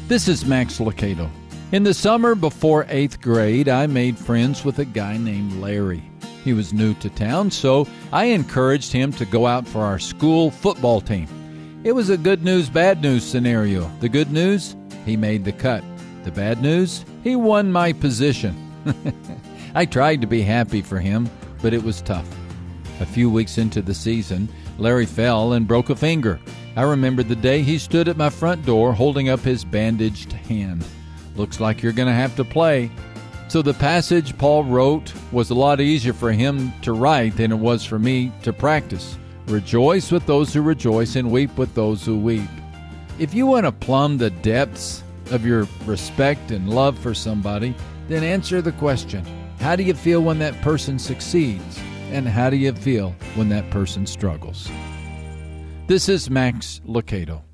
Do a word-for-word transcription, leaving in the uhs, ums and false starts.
This is Max Lucado. In the summer before eighth grade, I made friends with a guy named Larry. He was new to town, so I encouraged him to go out for our school football team. It was a good news, bad news scenario. The good news, he made the cut. The bad news, he won my position. I tried to be happy for him, but it was tough. A few weeks into the season, Larry fell and broke a finger. I remember the day he stood at my front door holding up his bandaged hand. Looks like you're going to have to play. So the passage Paul wrote was a lot easier for him to write than it was for me to practice. Rejoice with those who rejoice and weep with those who weep. If you want to plumb the depths of your respect and love for somebody, then answer the question, how do you feel when that person succeeds? And how do you feel when that person struggles? This is Max Lucado.